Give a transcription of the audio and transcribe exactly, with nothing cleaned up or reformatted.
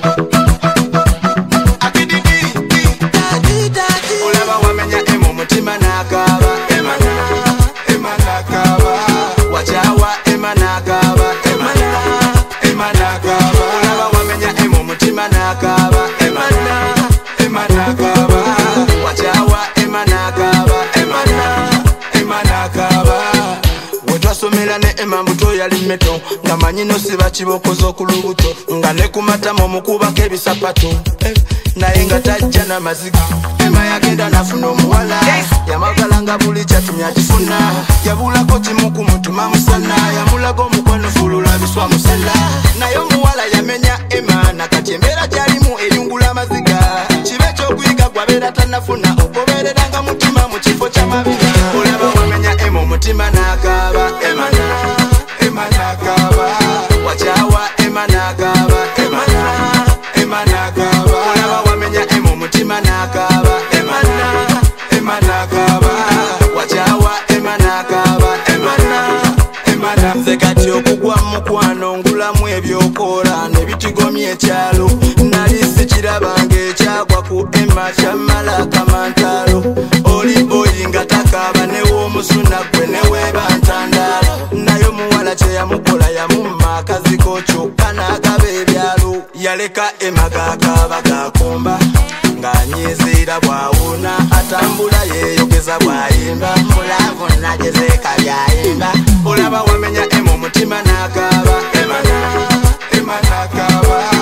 olaba wamenya emu mutima nakaba emana emana kaba wachawa emana kaba emana emana kaba olaba wamenya emu mutima nakaba emana emana kaba wachawa emana kaba emana emana kaba wetwasomera ne ema mbuto yali meto nga manyino siba kibokozo ku lubuto nga ne kumatama omukubako ebisapato naye nga tajja n'amaziga ema yagenda nafuna omuwala yamagala nga buli kyatumya kifuna yabulako kimu ku mutuma musana yamulaga omukwano fulula biswa musala naye omuwala yamenya ema nakati embeera gyalimu eryungula amaziga kibe ekyokuyiga gwabeera tannafuna ogobereranga mutima mu kifo ky'amabiga olaba wamenya ema omutima n'akaaba emana ema n'akaaba wakyawa ema n'akaaba emana ema n'akaaba olaba wamenya ema omutima n'akaaba emana ema n'akaaba wakyawa ema n'akaaba emana emana nze kati okugwa mu mukwano ngulamu ebyokoola ne bitigomya ekyalo nali sikirabanga ekyagwa ku ema kyamala kamantalo oli boyi nga takaaba newomusuna gwe neweeba ntandaalo naye omuwala kye yamukola yamumma akaziko kyokka n'agaba ebyalo yaleka ema gakaaba gakomba ng'anyiziira bwawuna atambula yeeyogeza bwayimba mulavu nagezeeka byayimba olaba wamenya ema omutima n'akaaba emana ema n'akaaba